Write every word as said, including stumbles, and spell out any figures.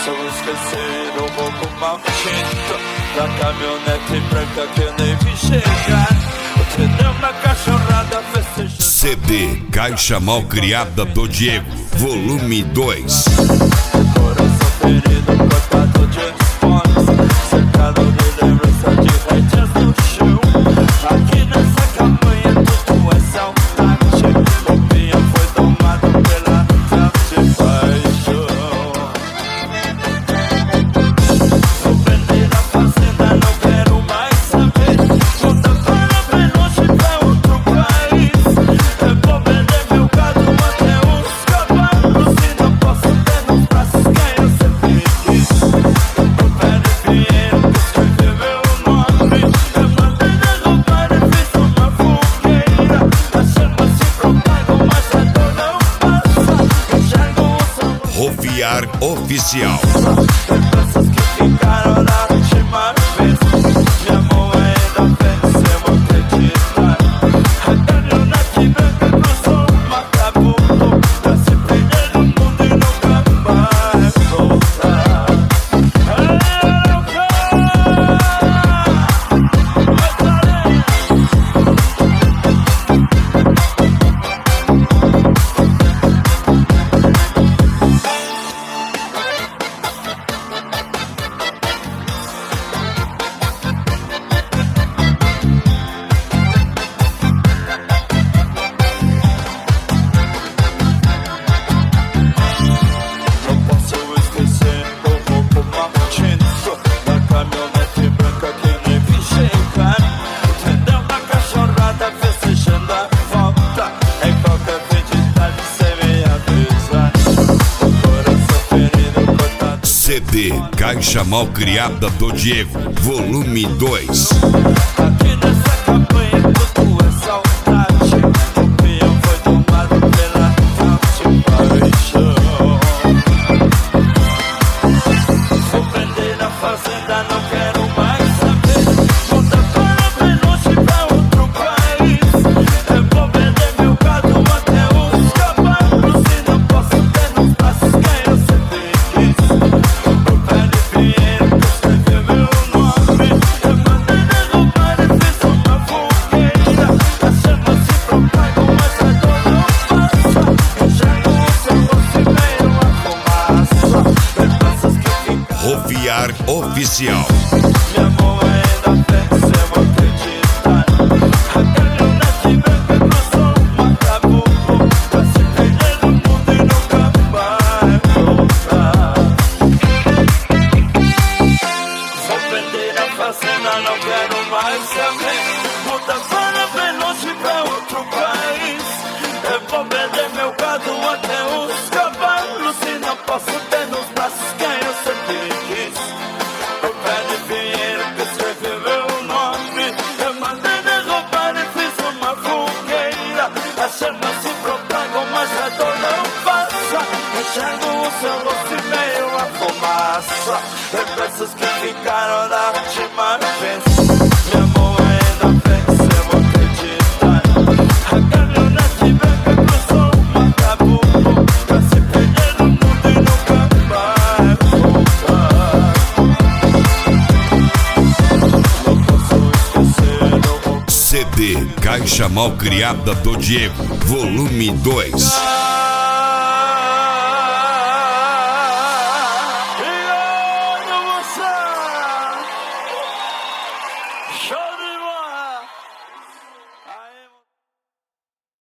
posso esquecer o roubo maldito da caminhonete branca que eu nem vi chegar. Você deu uma cachorrada festejando. C D Caixa Malcriada do Diego, volume dois. Coração ferido, cortado de esportes, cercado de lembrança de rédeas no chão. Aqui nessa campanha tudo é saudade. O pinhão foi tomado pela tarde de paixão. Vou vender a fazenda, não quero mais saber. Volta para bem longe pra outro país. Eu vou vender meu gado até os cavalos. E não posso ter nos braços quem eu sempre quis. O velho Pinheiro que escreveu meu nome. Eu mandei derrubar e fiz uma fogueira. As chamas se propagam, mas a dor não passa. Enxergo o sol. Rofiar Oficial. Lembranças que ficaram na última vez. Minha mão ainda vence, eu vou acreditar. A caminhonete branca cruzou o Macabuco pra se perder no mundo e nunca mais voltar. Eu quero Não posso esquecer o roubo maldito da caminhonete branca que eu nem vi chegar. Entendeu uma cachorrada festejando a volta. É qualquer vez de tarde sem me avisar. O coração ferido, cortado. C D Caixa Malcriada do Diego, volume dois. Aqui nessa campanha tudo é saudade. O pinhão foi tomado pela falta de paixão. Vou vender a fazenda, não quero mais saber. Volta para bem longe pra outro país. Eu vou vender meu gado até os cavalos. E não posso ter nos braços quem eu sempre quis. O velho Pinheiro que escreveu meu nome. Eu mandei derrubar e fiz uma fogueira. As chamas se propagam, mas a dor não passa. Enxergo o seu rosto e veio a fumaça. Lembranças que ficaram. Rofiar Oficial. Minha mão ainda vence, eu vou acreditar. A caminhonete branca cruzou o Macabuco pra se perder no mundo e nunca mais voltar. Vou vender a fazenda, não quero mais saber. Muda para bem longe pra outro país. Eu vou vender meu gado até os cavalos. E não posso ter nos braços quem eu sempre quis. O velho Pinheiro que escreveu meu nome. Eu mandei derrubar e fiz uma fogueira. As chamas se propagam, mas a dor não passa. Enxergo o seu rosto e meio a fumaça. Lembranças que ficaram da última vez. Minha mão ainda vence, eu vou acreditar. A caminhonete branca cruzou o Macabuco pra se perder no mundo e nunca mais voltar. Não posso esquecer o roubo. C D Caixa Malcriada do Diego, volume dois. Show